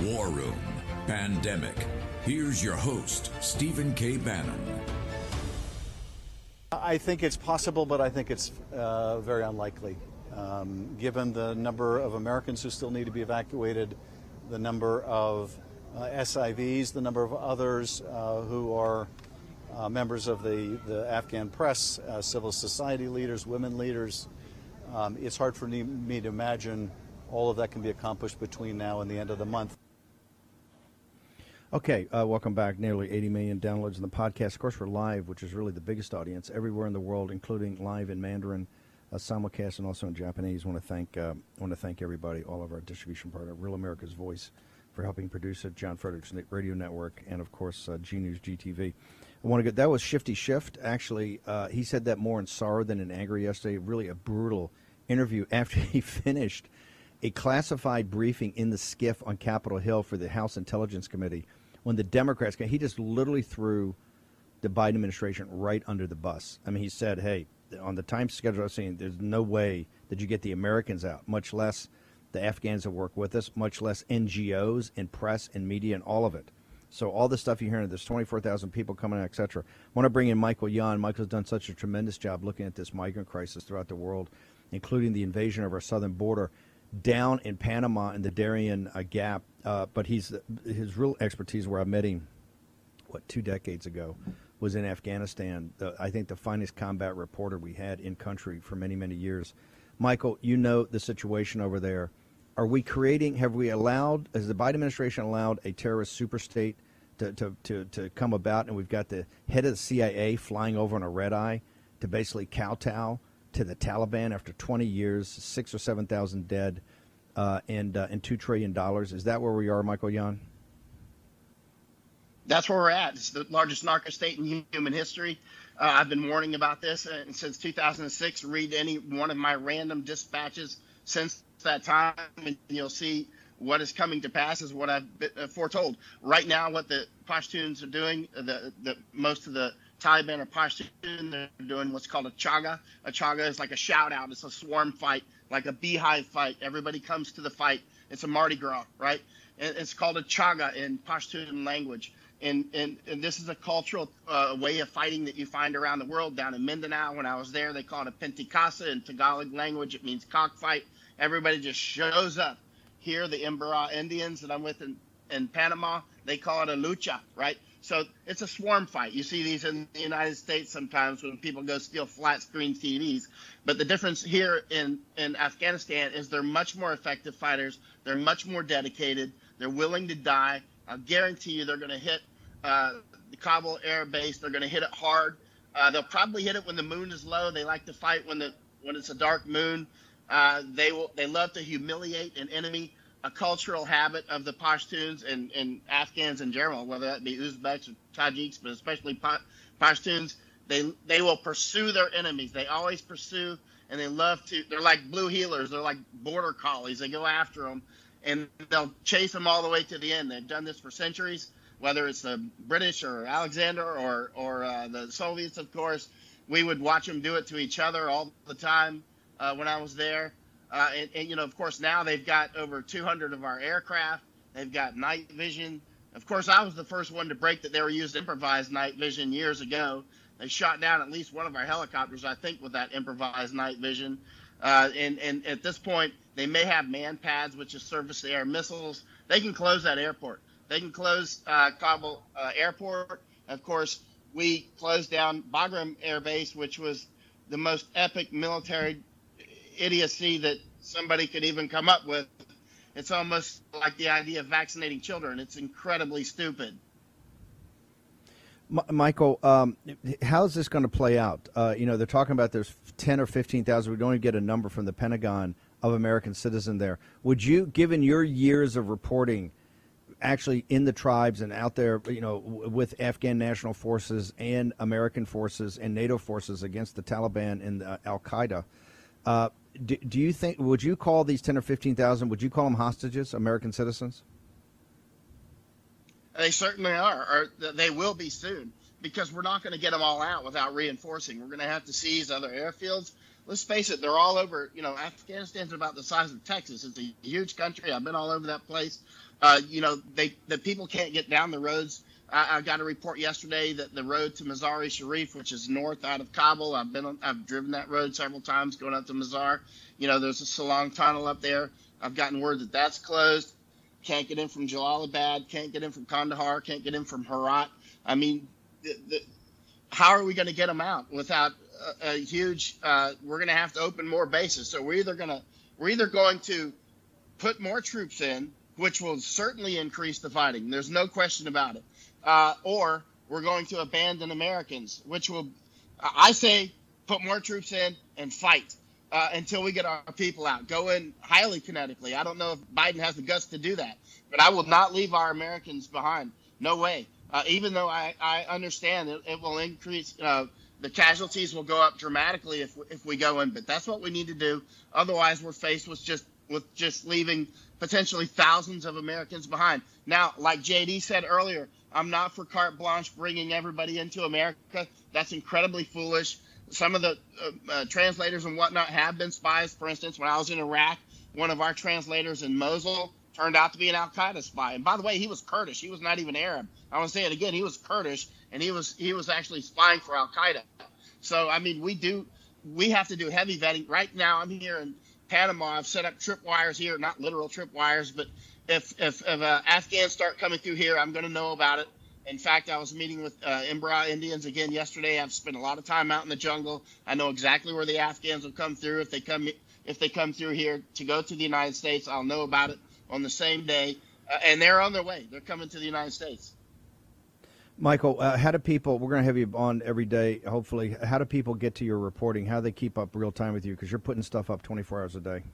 War Room Pandemic. Here's your host, Stephen K. Bannon. I think it's possible, but I think it's very unlikely. Given the number of Americans who still need to be evacuated, the number of SIVs, the number of others who are members of the Afghan press, civil society leaders, women leaders, it's hard for me to imagine all of that can be accomplished between now and the end of the month. Okay, welcome back. Nearly 80 million downloads in the podcast. Of course, we're live, which is really the biggest audience everywhere in the world, including live in Mandarin, simulcast, and also in Japanese. I want to thank everybody, all of our distribution partner, Real America's Voice, for helping produce it, John Frederick's Radio Network, and of course, G News GTV. That was Shifty Shift. Actually, he said that more in sorrow than in anger yesterday. Really a brutal interview after he finished a classified briefing in the SCIF on Capitol Hill for the House Intelligence Committee. When the Democrats came, he just literally threw the Biden administration right under the bus. I mean, he said, hey, on the time schedule I was saying, there's no way that you get the Americans out, much less the Afghans that work with us, much less NGOs and press and media and all of it. So all the stuff you're hearing, there's 24,000 people coming out, et cetera. I want to bring in Michael Yon. Michael's done such a tremendous job looking at this migrant crisis throughout the world, including the invasion of our southern border down in Panama in the Darien Gap. But his real expertise, where I met him, 2 decades ago, was in Afghanistan. I think the finest combat reporter we had in country for many, many years. Michael, you know the situation over there. Has the Biden administration allowed a terrorist superstate to come about, and we've got the head of the CIA flying over on a red eye to basically kowtow to the Taliban after 20 years, 6,000 or 7,000 dead, and $2 trillion. Is that where we are, Michael Yon? That's where we're at. It's the largest narco state in human history. I've been warning about this since 2006. Read any one of my random dispatches since that time, and you'll see what is coming to pass is what I've foretold. Right now, what the Pashtuns are doing, most of the Taliban are Pashtun. They're doing what's called a chaga. A chaga is like a shout out. It's a swarm fight, like a beehive fight. Everybody comes to the fight. It's a Mardi Gras, right? And it's called a chaga in Pashtun language. And this is a cultural way of fighting that you find around the world. Down in Mindanao, when I was there, they call it a pentikasa. In Tagalog language, it means cockfight. Everybody just shows up. Here, the Imbara Indians that I'm with in Panama, they call it a lucha, right? So it's a swarm fight. You see these in the United States sometimes when people go steal flat screen TVs. But the difference here in Afghanistan is they're much more effective fighters. They're much more dedicated. They're willing to die. I'll guarantee you they're going to hit the Kabul Air Base. They're going to hit it hard. They'll probably hit it when the moon is low. They like to fight when it's a dark moon. They love to humiliate an enemy. A cultural habit of the Pashtuns and Afghans in general, whether that be Uzbeks or Tajiks, but especially Pashtuns, they will pursue their enemies. They always pursue, and they're like blue heelers. They're like border collies. They go after them, and they'll chase them all the way to the end. They've done this for centuries, whether it's the British or Alexander or the Soviets, of course. We would watch them do it to each other all the time when I was there. And of course, now they've got over 200 of our aircraft. They've got night vision. Of course, I was the first one to break that they were using improvised night vision years ago. They shot down at least one of our helicopters, I think, with that improvised night vision. And at this point, they may have man pads, which is surface-to-air missiles. They can close that airport. They can close Kabul airport. Of course, we closed down Bagram Air Base, which was the most epic military idiocy that somebody could even come up with. It's almost like the idea of vaccinating children. It's incredibly stupid. Michael, how is this going to play out? They're talking about there's 10 or 15,000. We don't even get a number from the Pentagon of American citizens there. Would you, given your years of reporting, actually in the tribes and out there, with Afghan national forces and American forces and NATO forces against the Taliban and Al-Qaeda, do you think, would you call these 10 or 15,000, would you call them hostages, American citizens? They certainly are, or they will be soon, because we're not going to get them all out without reinforcing. We're going to have to seize other airfields. let's face it, they're all over. Afghanistan's about the size of Texas. It's a huge country. I've been all over that place. The people can't get down the roads. I got a report yesterday that the road to Mazar-e Sharif, which is north out of Kabul, I've driven that road several times going up to Mazar. There's a Salang tunnel up there. I've gotten word that that's closed. Can't get in from Jalalabad. Can't get in from Kandahar. Can't get in from Herat. I mean, how are we going to get them out without a huge? We're going to have to open more bases. So we're either going to put more troops in, which will certainly increase the fighting. There's no question about it. Or we're going to abandon Americans, which will, I say, put more troops in and fight until we get our people out. Go in highly kinetically. I don't know if Biden has the guts to do that, but I will not leave our Americans behind. No way. Even though I understand it will increase, the casualties will go up dramatically if we go in, but that's what we need to do. Otherwise, we're faced with just leaving potentially thousands of Americans behind. Now, like JD said earlier, I'm not for carte blanche bringing everybody into America. That's incredibly foolish. Some of the translators and whatnot have been spies. For instance, when I was in Iraq, one of our translators in Mosul turned out to be an Al-Qaeda spy. And by the way, he was Kurdish. He was not even Arab. I want to say it again. He was Kurdish, and he was actually spying for Al-Qaeda. So, I mean, we have to do heavy vetting. Right now, I'm here in Panama. I've set up tripwires here, not literal tripwires, but if Afghans start coming through here, I'm going to know about it. In fact, I was meeting with Imbra Indians again yesterday. I've spent a lot of time out in the jungle. I know exactly where the Afghans will come through. If they come through here to go to the United States, I'll know about it on the same day. And they're on their way. They're coming to the United States. Michael, how do people, we're going to have you on every day, hopefully. How do people get to your reporting? How do they keep up real time with you? Because you're putting stuff up 24 hours a day.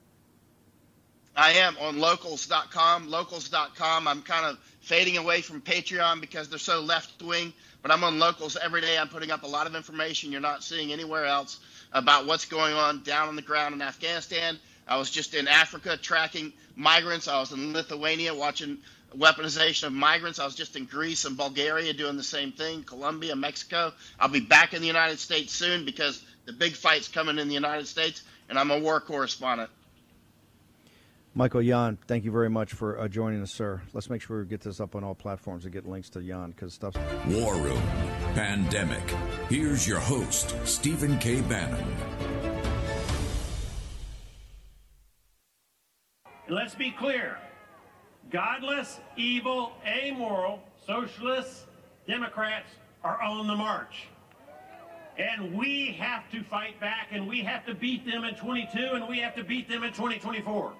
I am on locals.com. Locals.com. I'm kind of fading away from Patreon because they're so left-wing, but I'm on Locals every day. I'm putting up a lot of information you're not seeing anywhere else about what's going on down on the ground in Afghanistan. I was just in Africa tracking migrants. I was in Lithuania watching weaponization of migrants. I was just in Greece and Bulgaria doing the same thing, Colombia, Mexico. I'll be back in the United States soon because the big fight's coming in the United States, and I'm a war correspondent. Michael Yon, thank you very much for joining us, sir. Let's make sure we get this up on all platforms and get links to Yon because stuff's... War Room Pandemic. Here's your host, Stephen K. Bannon. Let's be clear. Godless, evil, amoral, socialists, Democrats are on the march. And we have to fight back, and we have to beat them in 22, and we have to beat them in 2024.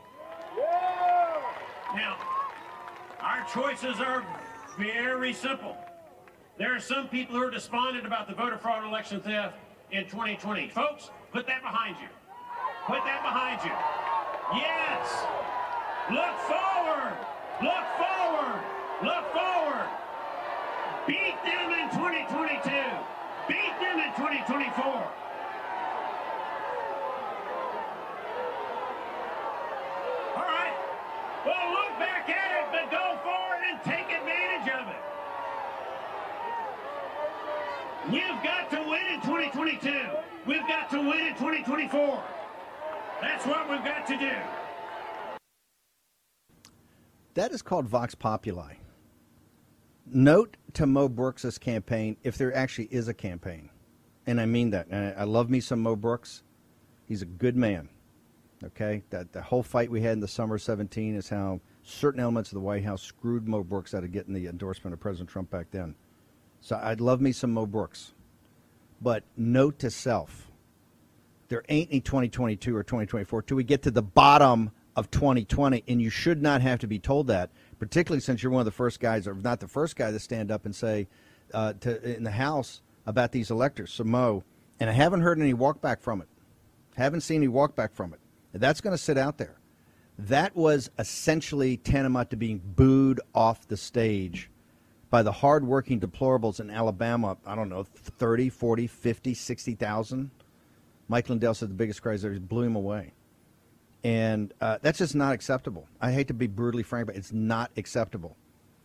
Now, our choices are very simple. There are some people who are despondent about the voter fraud and election theft in 2020. Folks, put that behind you. Put that behind you. Yes. Look forward. Look forward. Look forward. Beat them in 2022. Beat them in 2024. Well, look back at it, but go forward and take advantage of it. We've got to win in 2022. We've got to win in 2024. That's what we've got to do. That is called Vox Populi. Note to Mo Brooks' campaign, if there actually is a campaign, and I mean that. And I love me some Mo Brooks. He's a good man. Okay, that the whole fight we had in the summer of 17 is how certain elements of the White House screwed Mo Brooks out of getting the endorsement of President Trump back then. So I'd love me some Mo Brooks. But note to self, there ain't any 2022 or 2024 till we get to the bottom of 2020, and you should not have to be told that, particularly since you're one of the first guys, or not the first guy, to stand up and say in the House about these electors. So Mo, and I haven't heard any walk back from it. Haven't seen any walk back from it. That's going to sit out there. That was essentially tantamount to being booed off the stage by the hardworking deplorables in Alabama. I don't know, 30, 40, 50, 60,000. Mike Lindell said the biggest cries there blew him away. And that's just not acceptable. I hate to be brutally frank, but it's not acceptable.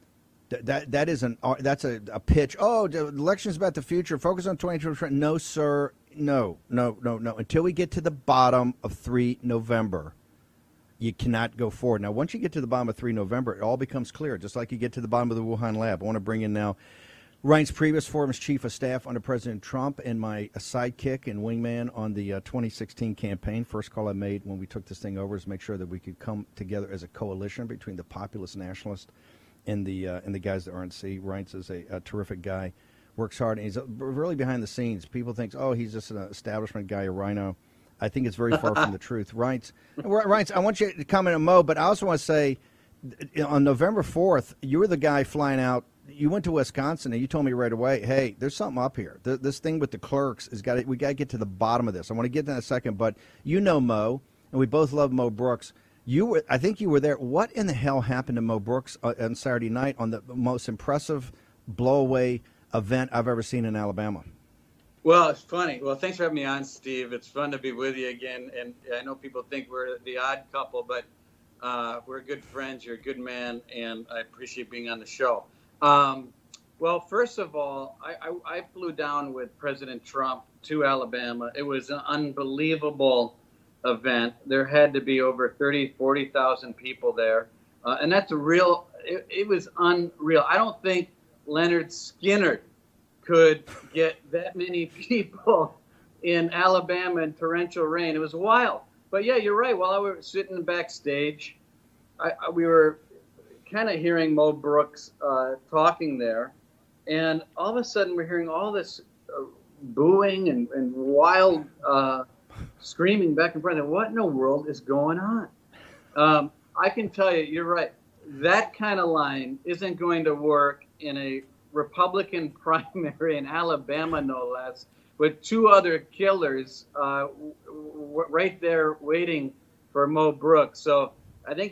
That's a pitch. Oh, the election's about the future. Focus on 2020. No, sir. No. Until we get to the bottom of 3 November, you cannot go forward. Now, once you get to the bottom of 3 November, it all becomes clear, just like you get to the bottom of the Wuhan lab. I want to bring in now Reince Priebus, former chief of staff under President Trump, and my sidekick and wingman on the 2016 campaign. First call I made when we took this thing over is make sure that we could come together as a coalition between the populist nationalists and the guys that RNC. Reince is a terrific guy, works hard, and he's really behind the scenes. People think, oh, he's just an establishment guy, a rhino. I think it's very far from the truth. Reince, I want you to comment on Mo, but I also want to say, on November 4th, you were the guy flying out. You went to Wisconsin, and you told me right away, hey, there's something up here. This thing with the clerks we got to get to the bottom of this. I want to get to that in a second, but you know Mo, and we both love Mo Brooks. I think you were there. What in the hell happened to Mo Brooks on Saturday night on the most impressive blowaway event I've ever seen in Alabama? Well, it's funny. Well, thanks for having me on, Steve. It's fun to be with you again. And I know people think we're the odd couple, but we're good friends. You're a good man, and I appreciate being on the show. Well, first of all, I flew down with President Trump to Alabama. It was an unbelievable event. There had to be over 40,000 people there. And that's it was unreal. I don't think Leonard Skinner could get that many people in Alabama in torrential rain. It was wild. But yeah, you're right. While I was sitting backstage, we were kind of hearing Mo Brooks talking there. And all of a sudden we're hearing all this booing and wild screaming back and forth. What in the world is going on? I can tell you, you're right. That kind of line isn't going to work in a Republican primary in Alabama, no less, with 2 other killers right there waiting for Mo Brooks. So I think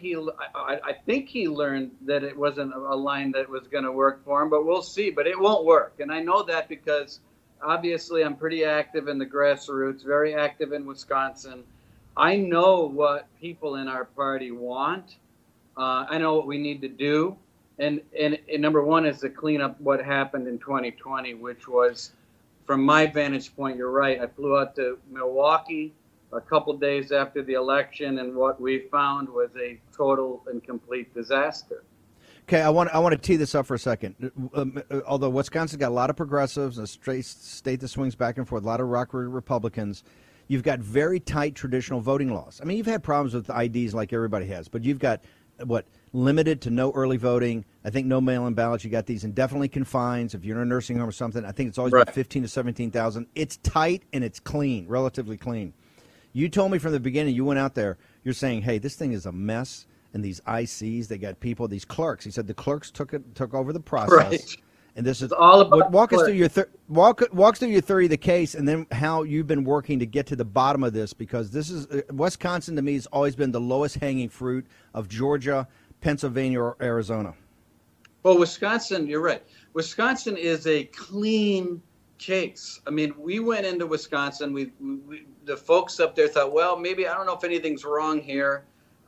he learned that it wasn't a line that was going to work for him, but we'll see. But it won't work, and I know that because obviously I'm pretty active in the grassroots, very active in Wisconsin. I know what people in our party want. I know what we need to do. And number one is to clean up what happened in 2020, which was, from my vantage point, you're right. I flew out to Milwaukee a couple days after the election, and what we found was a total and complete disaster. Okay, I want to tee this up for a second. Although Wisconsin got a lot of progressives, a state that swings back and forth, a lot of rock Republicans, you've got very tight traditional voting laws. I mean, you've had problems with IDs like everybody has, but you've got, limited to no early voting. I think no mail-in ballots. You got these indefinitely confined. If you're in a nursing home or something, I think it's always been 15 to 17,000. It's tight and it's clean, relatively clean. You told me from the beginning, you went out there, you're saying, hey, this thing is a mess. And these ICs, they got people, these clerks. He said the clerks took over the process. Right. And this is all about walk us through your walk through your theory of the case, and then how you've been working to get to the bottom of this, because this is Wisconsin to me has always been the lowest hanging fruit of Georgia, Pennsylvania, or Arizona. Well, Wisconsin, you're right. Wisconsin is a clean case. I mean, we went into Wisconsin. We the folks up there thought, well, maybe I don't know if anything's wrong here.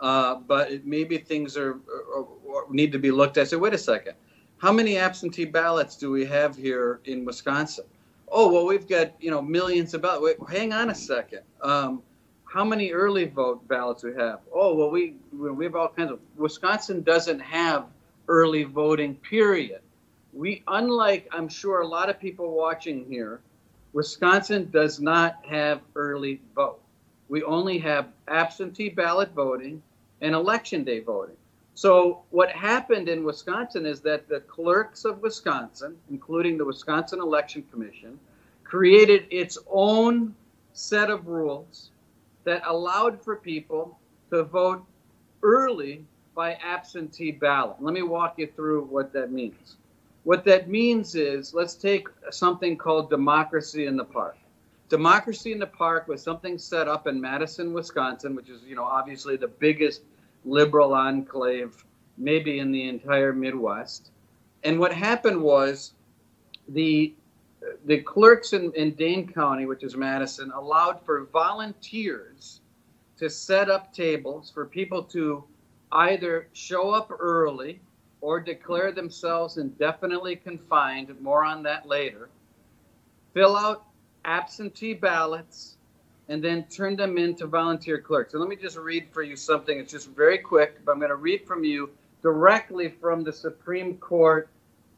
But maybe things need to be looked at. I said, wait a second. How many absentee ballots do we have here in Wisconsin? Oh, well, we've got, millions of ballots. Wait, hang on a second. How many early vote ballots we have? Oh, well, we have all kinds of. Wisconsin doesn't have early voting, period. Unlike, I'm sure, a lot of people watching here, Wisconsin does not have early vote. We only have absentee ballot voting and election day voting. So what happened in Wisconsin is that the clerks of Wisconsin, including the Wisconsin Election Commission, created its own set of rules that allowed for people to vote early by absentee ballot. Let me walk you through what that means. What that means is, let's take something called Democracy in the Park. Democracy in the Park was something set up in Madison, Wisconsin, which is, obviously the biggest liberal enclave, maybe in the entire Midwest. And what happened was the clerks in Dane County, which is Madison, allowed for volunteers to set up tables for people to either show up early or declare themselves indefinitely confined, more on that later, fill out absentee ballots, and then turn them in to volunteer clerks. And let me just read for you something. It's just very quick, but I'm going to read from you directly from the Supreme Court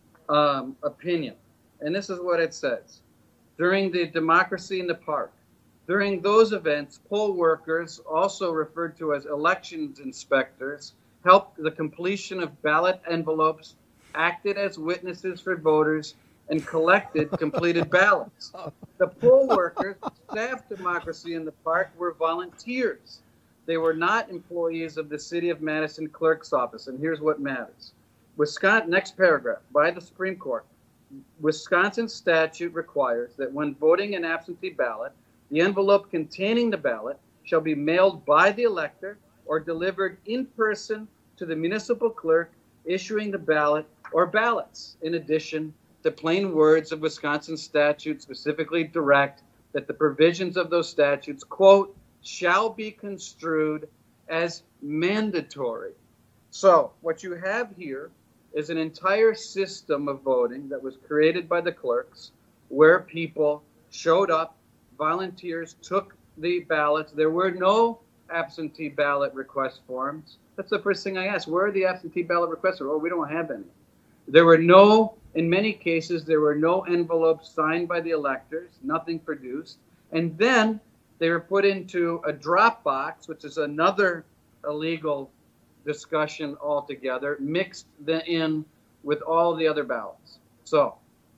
opinion. And this is what it says. During the Democracy in the Park, during those events, poll workers, also referred to as elections inspectors, helped the completion of ballot envelopes, acted as witnesses for voters, and collected completed ballots. The poll workers, staff Democracy in the Park, were volunteers. They were not employees of the City of Madison Clerk's Office. And here's what matters. Wisconsin, next paragraph, by the Supreme Court, Wisconsin statute requires that when voting an absentee ballot, the envelope containing the ballot shall be mailed by the elector or delivered in person to the municipal clerk issuing the ballot or ballots. In addition, the plain words of Wisconsin statute specifically direct that the provisions of those statutes, quote, shall be construed as mandatory. So what you have here is an entire system of voting that was created by the clerks where people showed up, volunteers took the ballots. There were no absentee ballot request forms. That's the first thing I asked. Where are the absentee ballot requests? Oh, we don't have any. There were no, in many cases, there were no envelopes signed by the electors, nothing produced. And then they were put into a drop box, which is another illegal discussion altogether, mixed in with all the other ballots. So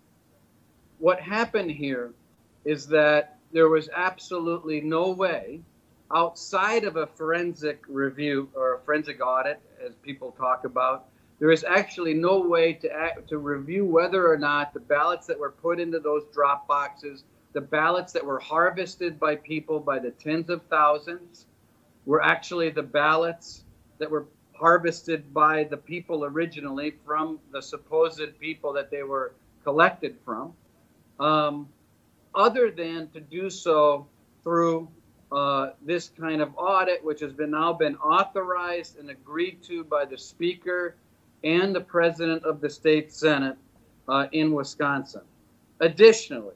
what happened here is that there was absolutely no way outside of a forensic review or a forensic audit, as people talk about, there is actually no way to review whether or not the ballots that were put into those drop boxes, the ballots that were harvested by people by the tens of thousands, were actually the ballots that were harvested by the people originally from the supposed people that they were collected from, other than to do so through this kind of audit, which has now been authorized and agreed to by the Speaker and the President of the State Senate in Wisconsin. Additionally,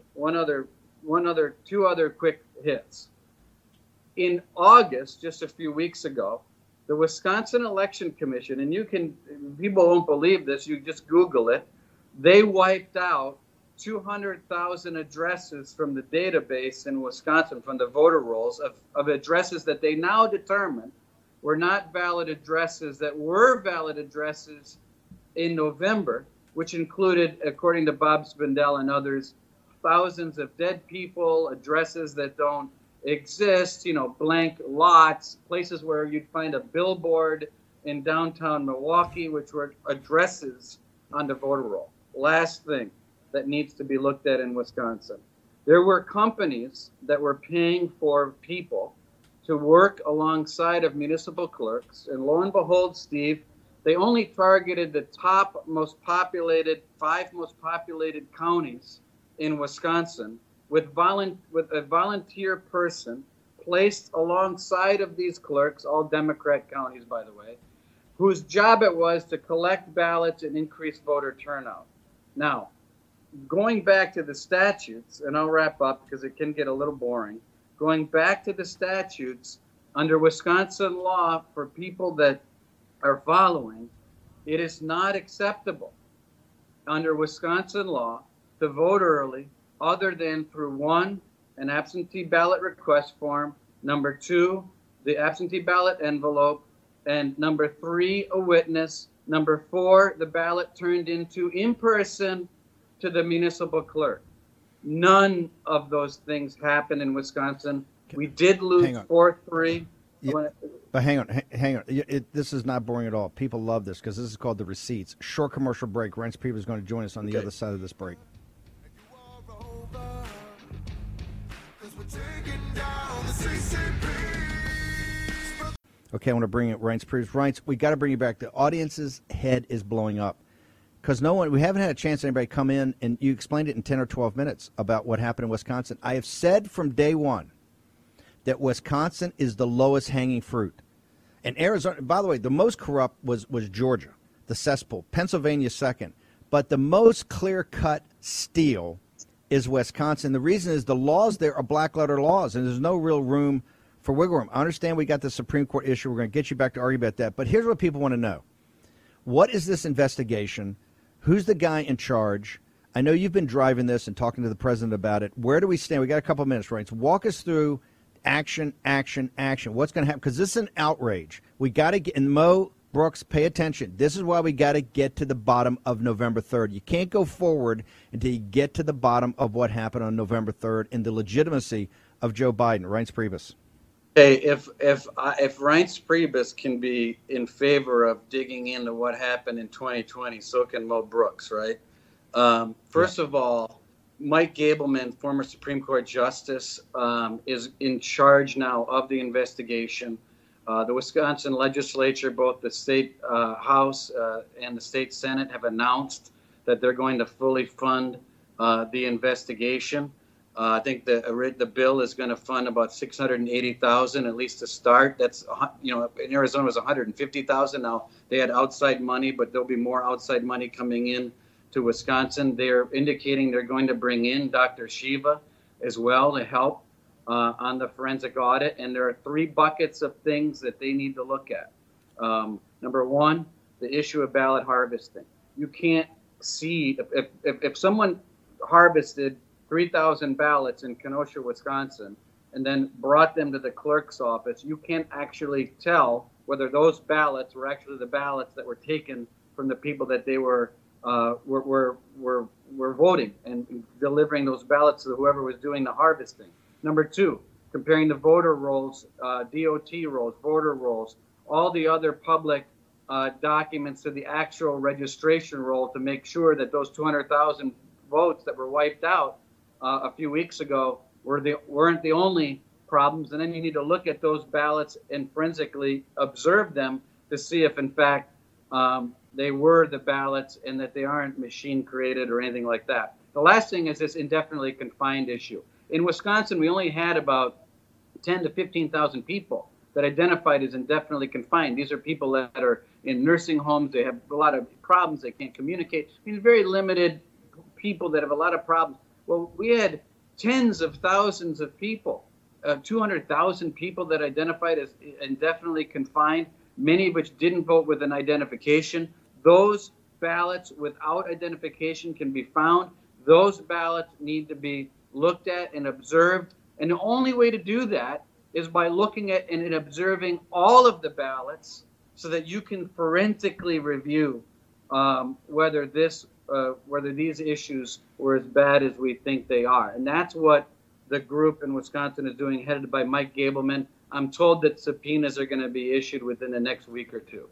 two other quick hits. In August, just a few weeks ago, the Wisconsin Election Commission, and people won't believe this, you just Google it, they wiped out 200,000 addresses from the database in Wisconsin, from the voter rolls of addresses that they now determine were not valid addresses, that were valid addresses in November, which included, according to Bob Spindell and others, thousands of dead people, addresses that don't exist, blank lots, places where you'd find a billboard in downtown Milwaukee, which were addresses on the voter roll. Last thing that needs to be looked at in Wisconsin. There were companies that were paying for people to work alongside of municipal clerks, and lo and behold, Steve, they only targeted the five most populated counties in Wisconsin, with a volunteer person placed alongside of these clerks, all Democrat counties, by the way, whose job it was to collect ballots and increase voter turnout. Now, going back to the statutes, and I'll wrap up because it can get a little boring. Going back to the statutes, under Wisconsin law, for people that are following, it is not acceptable under Wisconsin law to vote early other than through 1, an absentee ballot request form, number 2, the absentee ballot envelope, and number 3, a witness, number 4, the ballot turned into in person to the municipal clerk. None of those things happened in Wisconsin. We did lose 4-3. Yeah, but hang on. This is not boring at all. People love this because this is called The Receipts. Short commercial break. Reince Priebus is going to join us on the other side of this break. Okay, I want to bring it Reince Priebus. Reince, we got to bring you back. The audience's head is blowing up because we haven't had a chance for anybody to come in, and you explained it in 10 or 12 minutes about what happened in Wisconsin. I have said from day one that Wisconsin is the lowest hanging fruit. And Arizona, by the way, the most corrupt was Georgia. the cesspool. Pennsylvania second. But the most clear-cut steal is Wisconsin. The reason is the laws there are black-letter laws, and there's no real room for wiggle room. I understand we got the Supreme Court issue. We're going to get you back to argue about that. But here's what people want to know. What is this investigation? Who's the guy in charge? I know you've been driving this and talking to the president about it. Where do we stand? We got a couple of minutes, right? So walk us through action, action, action. What's going to happen? Because this is an outrage. We got to get, and Mo Brooks, pay attention. This is why we got to get to the bottom of November 3rd. You can't go forward until you get to the bottom of what happened on November 3rd and the legitimacy of Joe Biden. Reince Priebus. Hey, if Reince Priebus can be in favor of digging into what happened in 2020, so can Mo Brooks, right? First of all, Mike Gableman, former Supreme Court Justice, is in charge now of the investigation. The Wisconsin legislature, both the state House and the state Senate, have announced that they're going to fully fund the investigation. I think the bill is going to fund about $680,000 at least to start. That's, in Arizona it was $150,000. Now they had outside money, but there'll be more outside money coming in to Wisconsin. They're indicating they're going to bring in Dr. Shiva as well to help on the forensic audit. And there are 3 buckets of things that they need to look at. Number one, the issue of ballot harvesting. You can't see if someone harvested 3,000 ballots in Kenosha, Wisconsin, and then brought them to the clerk's office, you can't actually tell whether those ballots were actually the ballots that were taken from the people that they were voting and delivering those ballots to whoever was doing the harvesting. Number 2, comparing the voter rolls, DOT rolls, voter rolls, all the other public documents to the actual registration roll to make sure that those 200,000 votes that were wiped out a few weeks ago weren't the only problems. And then you need to look at those ballots and forensically observe them to see if, in fact, they were the ballots and that they aren't machine created or anything like that. The last thing is this indefinitely confined issue. In Wisconsin, we only had about 10 to 15,000 people that identified as indefinitely confined. These are people that are in nursing homes. They have a lot of problems. They can't communicate. I mean, very limited people that have a lot of problems. Well, we had tens of thousands of people, 200,000 people that identified as indefinitely confined, many of which didn't vote with an identification. Those ballots without identification can be found. Those ballots need to be looked at and observed. And the only way to do that is by looking at and observing all of the ballots so that you can forensically review whether these issues were as bad as we think they are. And that's what the group in Wisconsin is doing, headed by Mike Gableman. I'm told that subpoenas are going to be issued within the next week or two.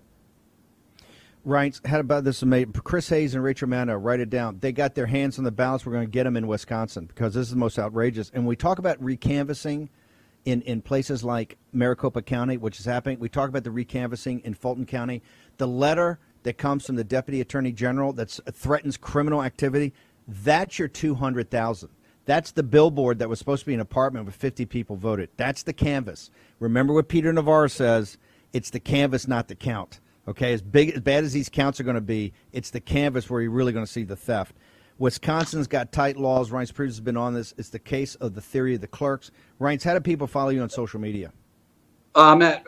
Right. How about this? Chris Hayes and Rachel Maddow, write it down. They got their hands on the ballots. We're going to get them in Wisconsin because this is the most outrageous. And we talk about recanvassing in places like Maricopa County, which is happening. We talk about the recanvassing in Fulton County. The letter that comes from the Deputy Attorney General that threatens criminal activity, that's your 200,000. That's the billboard that was supposed to be an apartment with 50 people voted. That's the canvas. Remember what Peter Navarro says, it's the canvas, not the count. Okay, as bad as these counts are going to be, it's the canvas where you're really going to see the theft. Wisconsin's got tight laws. Reince Priebus has been on this. It's the case of the theory of the clerks. Reince, how do people follow you on social media? I'm at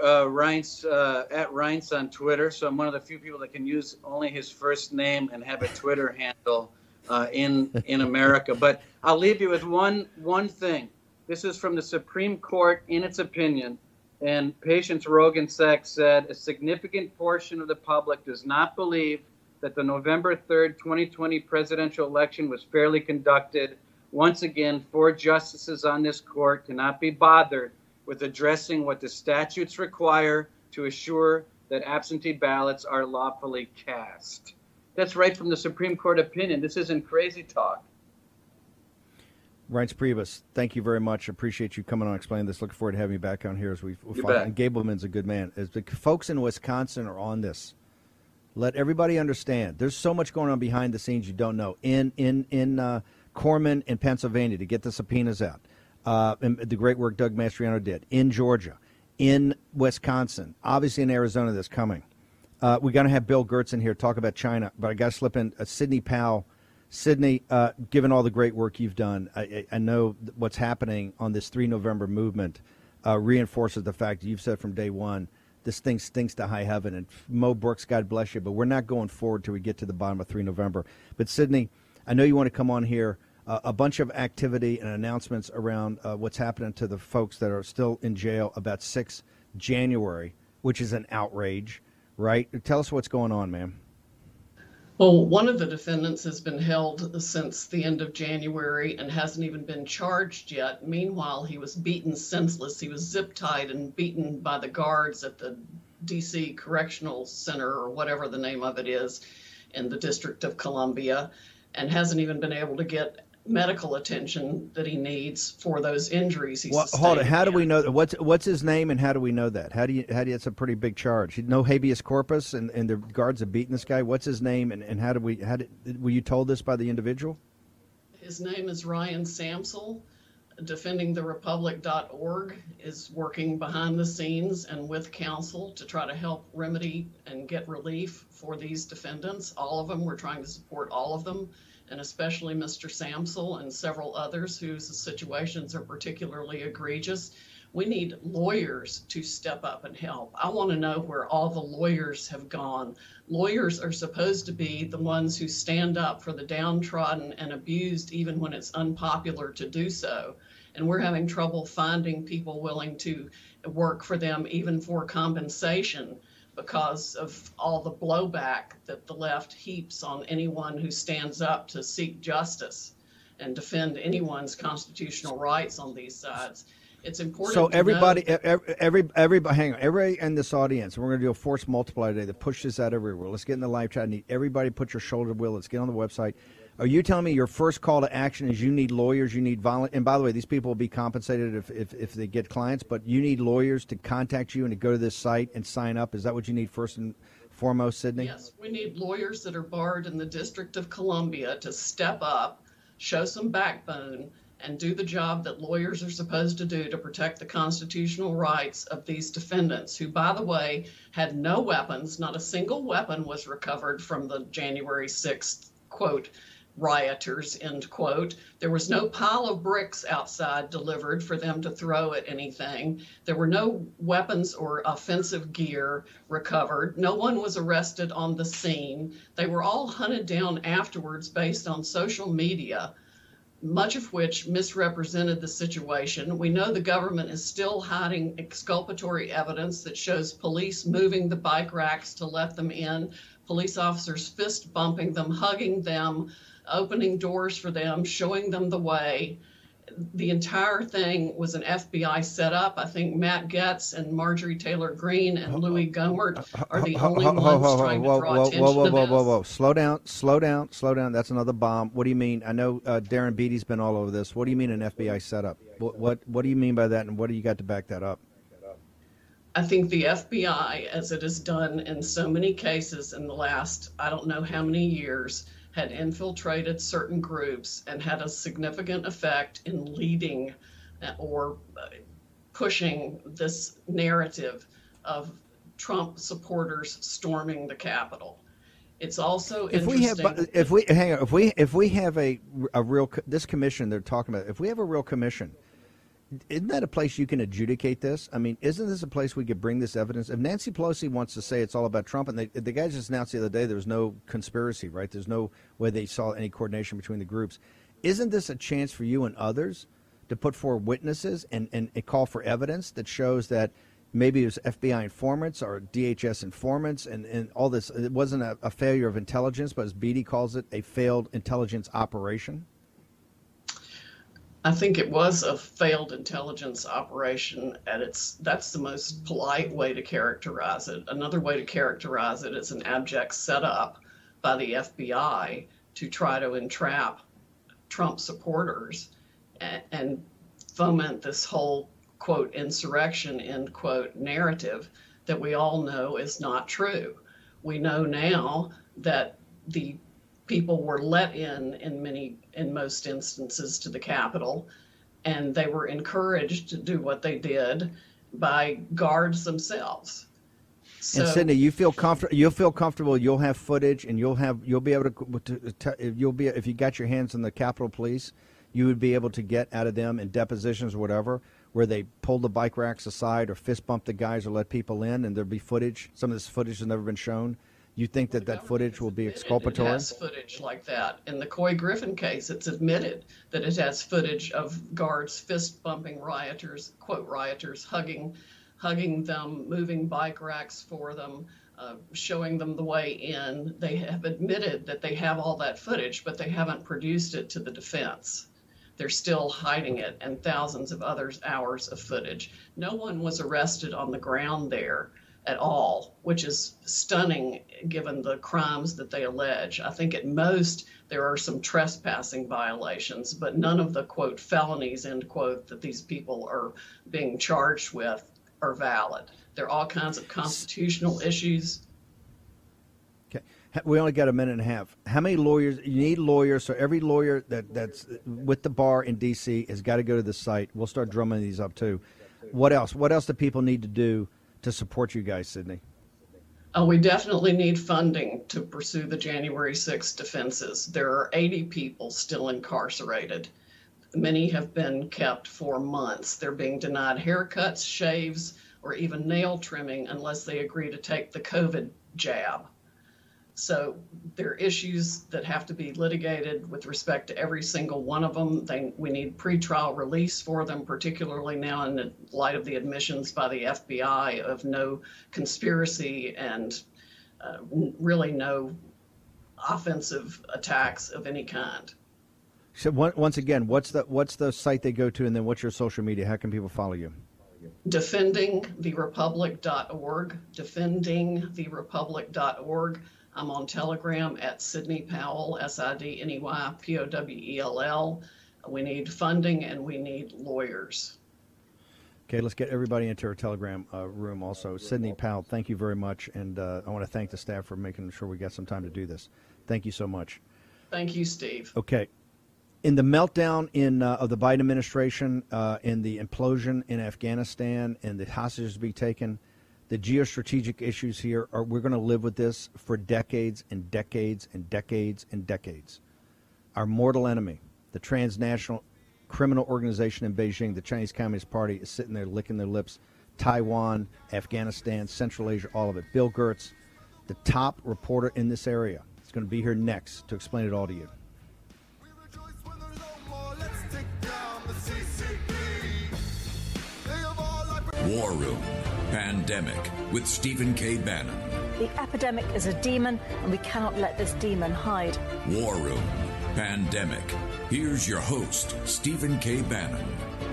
Reince on Twitter, so I'm one of the few people that can use only his first name and have a Twitter handle in America. But I'll leave you with one thing. This is from the Supreme Court in its opinion. And Patience Roggensack said, a significant portion of the public does not believe that the November 3rd, 2020 presidential election was fairly conducted. Once again, 4 justices on this court cannot be bothered with addressing what the statutes require to assure that absentee ballots are lawfully cast. That's right from the Supreme Court opinion. This isn't crazy talk. Reince Priebus, thank you very much. Appreciate you coming on and explaining this. Looking forward to having you back on here as we find. And Gableman's a good man. As the folks in Wisconsin are on this, let everybody understand. There's so much going on behind the scenes you don't know. In Corman in Pennsylvania to get the subpoenas out. And the great work Doug Mastriano did. In Georgia. In Wisconsin. Obviously in Arizona that's coming. We're going to have Bill Gertz in here talk about China, but I got to slip in Sidney Powell. Sidney, given all the great work you've done, I know what's happening on this 3 November movement reinforces the fact that you've said from day one, this thing stinks to high heaven. And Mo Brooks, God bless you, but we're not going forward till we get to the bottom of 3 November. But Sidney, I know you want to come on here. A bunch of activity and announcements around what's happening to the folks that are still in jail about 6 January, which is an outrage, right? Tell us what's going on, ma'am. Well, one of the defendants has been held since the end of January and hasn't even been charged yet. Meanwhile, he was beaten senseless. He was zip-tied and beaten by the guards at the D.C. Correctional Center, or whatever the name of it is, in the District of Columbia, and hasn't even been able to get medical attention that he needs for those injuries he sustained. Hold it. How do we know that? What's his name, and how do we know that? How do you? It's a pretty big charge. No habeas corpus, and the guards have beaten this guy. What's his name, and how were you told this by the individual? His name is Ryan Samsel. DefendingTheRepublic.org is working behind the scenes and with counsel to try to help remedy and get relief for these defendants. All of them, we're trying to support all of them, and especially Mr. Samsel and several others whose situations are particularly egregious. We need lawyers to step up and help. I want to know where all the lawyers have gone. Lawyers are supposed to be the ones who stand up for the downtrodden and abused, even when it's unpopular to do so. And we're having trouble finding people willing to work for them, even for compensation, because of all the blowback that the left heaps on anyone who stands up to seek justice and defend anyone's constitutional rights on these sides. It's important. So everybody in this audience, we're going to do a force multiplier today that pushes out everywhere. Let's get in the live chat. I need everybody put your shoulder to wheel. Let's get on the website. Are you telling me your first call to action is you need lawyers, you need and by the way, these people will be compensated if they get clients, but you need lawyers to contact you and to go to this site and sign up? Is that what you need first and foremost, Sidney? Yes, we need lawyers that are barred in the District of Columbia to step up, show some backbone, and do the job that lawyers are supposed to do to protect the constitutional rights of these defendants, who, by the way, had no weapons. Not a single weapon was recovered from the January 6th, quote, rioters, end quote. There was no pile of bricks outside delivered for them to throw at anything. There were no weapons or offensive gear recovered. No one was arrested on the scene. They were all hunted down afterwards based on social media, much of which misrepresented the situation. We know the government is still hiding exculpatory evidence that shows police moving the bike racks to let them in, police officers fist bumping them, hugging them, opening doors for them, showing them the way. The entire thing was an FBI setup. I think Matt Getz and Marjorie Taylor Greene and Louis Gohmert are the only ones trying to draw attention to this. Whoa. Slow down. That's another bomb. What do you mean? I know Darren Beatty's been all over this. What do you mean an FBI setup? What do you mean by that, and what do you got to back that up? I think the FBI, as it has done in so many cases in the last, I don't know how many years, had infiltrated certain groups and had a significant effect in leading or pushing this narrative of Trump supporters storming the Capitol. It's also interesting. If we have a real, this commission they're talking about, if we have a real commission, isn't that a place you can adjudicate this? I mean, isn't this a place we could bring this evidence? If Nancy Pelosi wants to say it's all about Trump, and the guys just announced the other day there was no conspiracy, right? There's no way they saw any coordination between the groups. Isn't this a chance for you and others to put forward witnesses and call for evidence that shows that maybe it was FBI informants or DHS informants and all this? It wasn't a failure of intelligence, but as Beatty calls it, a failed intelligence operation? I think it was a failed intelligence operation that's the most polite way to characterize it. Another way to characterize it is an abject setup by the FBI to try to entrap Trump supporters and foment this whole, quote, insurrection, end quote, narrative that we all know is not true. We know now that the people were let in most instances to the Capitol, and they were encouraged to do what they did by guards themselves. So, and Sydney, you feel comfortable. You'll feel comfortable. You'll have footage, and you'll be able to if you got your hands on the Capitol Police, you would be able to get out of them in depositions or whatever, where they pull the bike racks aside or fist bump the guys or let people in, and there'll be footage. Some of this footage has never been shown. You think that footage will be exculpatory? It has footage like that. In the Coy Griffin case, it's admitted that it has footage of guards fist bumping rioters, quote rioters, hugging them, moving bike racks for them, showing them the way in. They have admitted that they have all that footage, but they haven't produced it to the defense. They're still hiding it, and thousands of hours of footage. No one was arrested on the ground there at all, which is stunning given the crimes that they allege. I think at most there are some trespassing violations, but none of the, quote, felonies, end quote, that these people are being charged with are valid. There are all kinds of constitutional issues. Okay. We only got a minute and a half. How many lawyers? You need lawyers, so every lawyer that's with the bar in D.C. has got to go to the site. We'll start drumming these up, too. What else? What else do people need to do to support you guys, Sydney? We definitely need funding to pursue the January 6th defenses. There are 80 people still incarcerated. Many have been kept for months. They're being denied haircuts, shaves, or even nail trimming unless they agree to take the COVID jab. So there are issues that have to be litigated with respect to every single one of them. We need pretrial release for them, particularly now in the light of the admissions by the FBI of no conspiracy and really no offensive attacks of any kind. So once again, what's the site they go to, and then what's your social media? How can people follow you? DefendingTheRepublic.org, DefendingTheRepublic.org. I'm on Telegram at Sidney Powell, SIDNEYPOWELL. We need funding and we need lawyers. Okay, let's get everybody into our Telegram room also. Sidney Powell, thank you very much, and I want to thank the staff for making sure we got some time to do this. Thank you so much. Thank you, Steve. Okay. In the meltdown of the Biden administration, in the implosion in Afghanistan, and the hostages being taken, the geostrategic issues here we're going to live with this for decades and decades and decades and decades. Our mortal enemy, the transnational criminal organization in Beijing, the Chinese Communist Party, is sitting there licking their lips. Taiwan, Afghanistan, Central Asia, all of it. Bill Gertz, the top reporter in this area, is going to be here next to explain it all to you. War Room Pandemic with Stephen K. Bannon. The epidemic is a demon, and we cannot let this demon hide. War Room Pandemic. Here's your host, Stephen K. Bannon.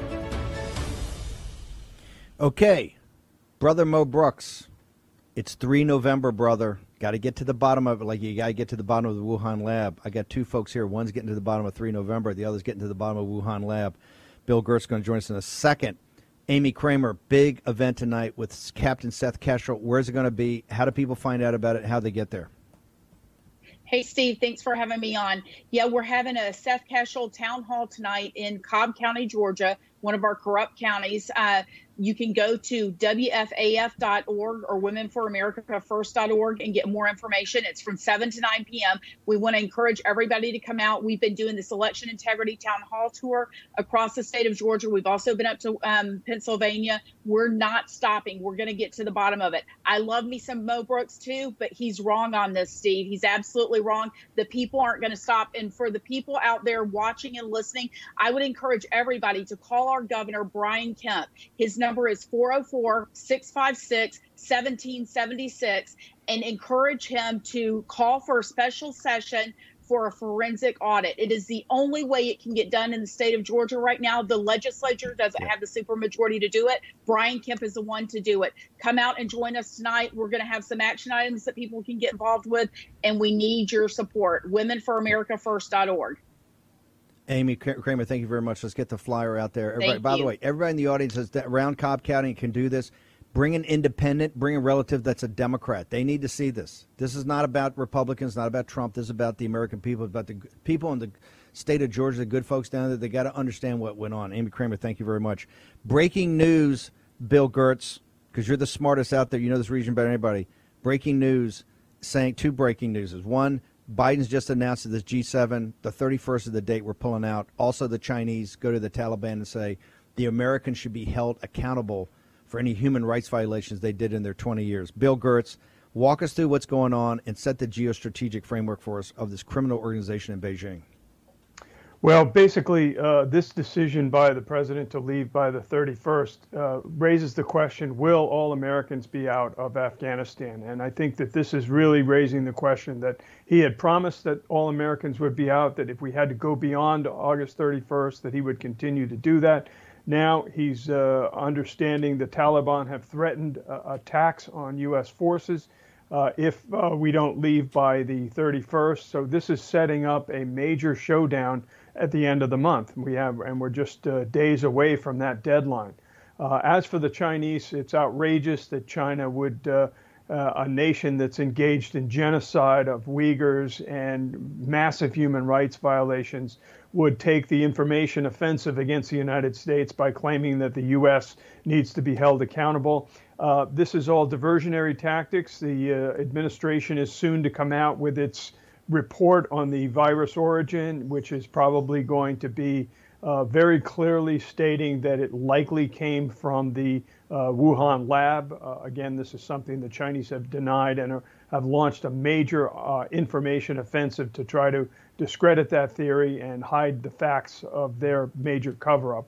Okay, Brother Mo Brooks, it's 3 November, brother. Got to get to the bottom of it, like you got to get to the bottom of the Wuhan lab. I got two folks here. One's getting to the bottom of 3 November. The other's getting to the bottom of Wuhan lab. Bill Gertz is going to join us in a second. Amy Kramer, big event tonight with Captain Seth Keshel. Where's it going to be? How do people find out about it? How do they get there? Hey, Steve, thanks for having me on. Yeah, we're having a Seth Keshel town hall tonight in Cobb County, Georgia, one of our corrupt counties. You can go to WFAF.org or WomenForAmericaFirst.org and get more information. It's from 7 to 9 p.m. We want to encourage everybody to come out. We've been doing this election integrity town hall tour across the state of Georgia. We've also been up to Pennsylvania. We're not stopping. We're going to get to the bottom of it. I love me some Mo Brooks, too, but he's wrong on this, Steve. He's absolutely wrong. The people aren't going to stop. And for the people out there watching and listening, I would encourage everybody to call our governor, Brian Kemp. His number is 404-656-1776, and encourage him to call for a special session for a forensic audit. It is the only way it can get done in the state of Georgia right now. The legislature doesn't have the supermajority to do it. Brian Kemp is the one to do it. Come out and join us tonight. We're going to have some action items that people can get involved with, and we need your support. WomenForAmericaFirst.org. Amy Kramer, thank you very much. Let's get the flyer out there. Everybody, by the way, everybody in the audience is around Cobb County can do this. Bring an independent, bring a relative that's a Democrat. They need to see this. This is not about Republicans, not about Trump. This is about the American people, about the people in the state of Georgia, the good folks down there. They got to understand what went on. Amy Kramer, thank you very much. Breaking news, Bill Gertz. because you're the smartest out there. You know this region better than anybody. Breaking news, saying two breaking news. One, Biden's just announced that this G7, the 31st is the date we're pulling out. Also, the Chinese go to the Taliban and say the Americans should be held accountable for any human rights violations they did in their 20 years. Bill Gertz, walk us through what's going on and set the geostrategic framework for us of this criminal organization in Beijing. Well, basically, this decision by the president to leave by the 31st raises the question, will all Americans be out of Afghanistan? And I think that this is really raising the question that he had promised that all Americans would be out, that if we had to go beyond August 31st, that he would continue to do that. Now he's understanding the Taliban have threatened attacks on U.S. forces if we don't leave by the 31st. So this is setting up a major showdown at the end of the month. We're just days away from that deadline. As for the Chinese, it's outrageous that China would, a nation that's engaged in genocide of Uyghurs and massive human rights violations, would take the information offensive against the United States by claiming that the U.S. needs to be held accountable. This is all diversionary tactics. The administration is soon to come out with its report on the virus origin, which is probably going to be very clearly stating that it likely came from the Wuhan lab. Again, this is something the Chinese have denied and have launched a major information offensive to try to discredit that theory and hide the facts of their major cover-up.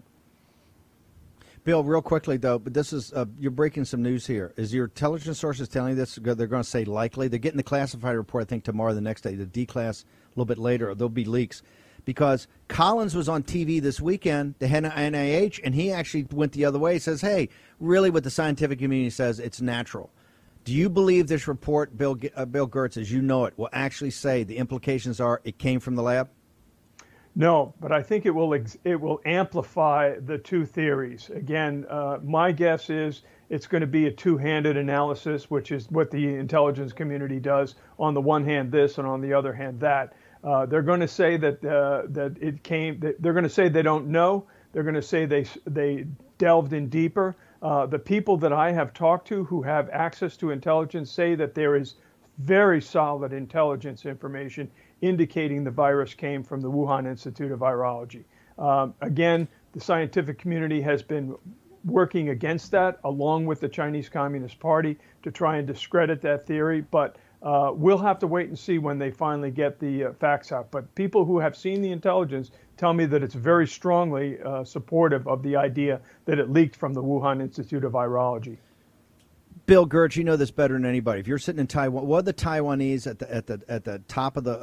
Bill, real quickly, though, but this is, you're breaking some news here. Is your intelligence sources telling you this? They're going to say likely. They're getting the classified report, I think, tomorrow, the next day. The D-class a little bit later. There'll be leaks. Because Collins was on TV this weekend, the head of NIH, and he actually went the other way. He says, hey, really what the scientific community says, it's natural. Do you believe this report, Bill Gertz, as you know it, will actually say the implications are it came from the lab? No, but I think it will amplify the two theories. Again, my guess is it's going to be a two-handed analysis, which is what the intelligence community does. On the one hand, this, and on the other hand, that. They're going to say that it came. They're going to say they don't know. They're going to say they delved in deeper. The people that I have talked to who have access to intelligence say that there is very solid intelligence information indicating the virus came from the Wuhan Institute of Virology. Again, the scientific community has been working against that, along with the Chinese Communist Party, to try and discredit that theory. But we'll have to wait and see when they finally get the facts out. But people who have seen the intelligence tell me that it's very strongly supportive of the idea that it leaked from the Wuhan Institute of Virology. Bill Gertz, you know this better than anybody. If you're sitting in Taiwan, what are the Taiwanese at the top of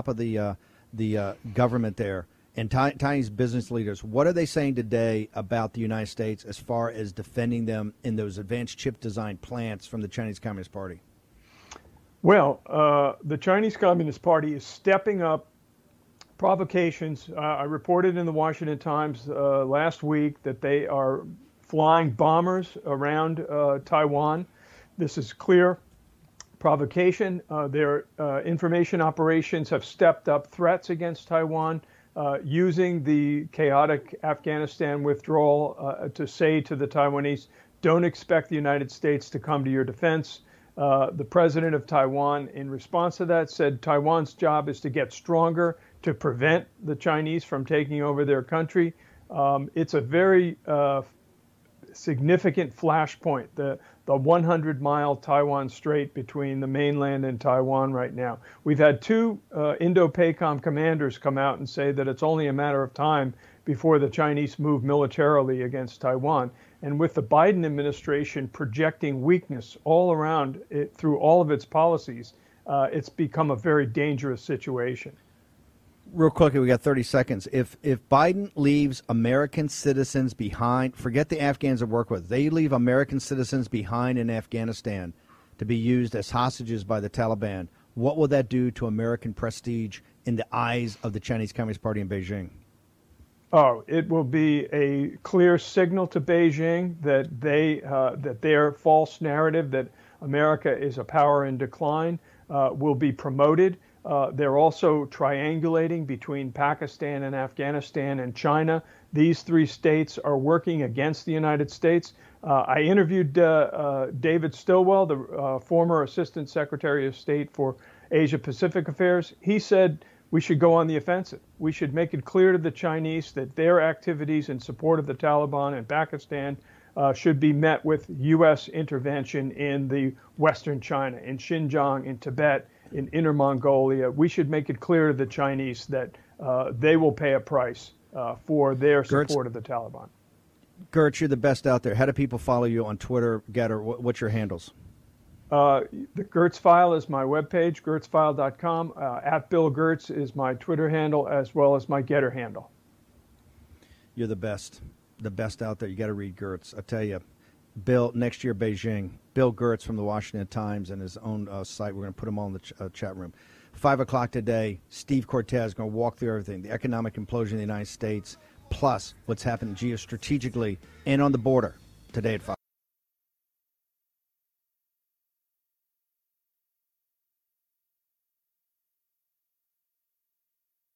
the government there, and Chinese business leaders, what are they saying today about the United States as far as defending them in those advanced chip design plants from the Chinese Communist Party? Well, the Chinese Communist Party is stepping up provocations. I reported in the Washington Times last week that they are flying bombers around Taiwan. This is clear provocation. Their information operations have stepped up threats against Taiwan, using the chaotic Afghanistan withdrawal to say to the Taiwanese, don't expect the United States to come to your defense. The president of Taiwan, in response to that, said Taiwan's job is to get stronger to prevent the Chinese from taking over their country. It's a very significant flashpoint, the 100-mile Taiwan Strait between the mainland and Taiwan right now. We've had two Indo-PACOM commanders come out and say that it's only a matter of time before the Chinese move militarily against Taiwan. And with the Biden administration projecting weakness all around it through all of its policies, it's become a very dangerous situation. Real quickly, we got 30 seconds. If Biden leaves American citizens behind, forget the Afghans that work with, they leave American citizens behind in Afghanistan to be used as hostages by the Taliban, what will that do to American prestige in the eyes of the Chinese Communist Party in Beijing? Oh, it will be a clear signal to Beijing that that their false narrative that America is a power in decline will be promoted. They're also triangulating between Pakistan and Afghanistan and China. These three states are working against the United States. I interviewed David Stilwell, the former Assistant Secretary of State for Asia Pacific Affairs. He said we should go on the offensive. We should make it clear to the Chinese that their activities in support of the Taliban in Pakistan should be met with U.S. intervention in the Western China, in Xinjiang, in Tibet, in Inner Mongolia. We should make it clear to the Chinese that they will pay a price for their support of the Taliban. Gertz, you're the best out there. How do people follow you on Twitter, Getter? What's your handles? The Gertz File is my webpage, gertzfile.com. At Bill Gertz is my Twitter handle as well as my Getter handle. You're the best out there. You got to read Gertz. I tell you, Bill, next year, Beijing. Bill Gertz from the Washington Times and his own site. We're going to put him on the chat room. 5 o'clock today, Steve Cortes going to walk through everything. The economic implosion of the United States, plus what's happening geostrategically and on the border today at 5.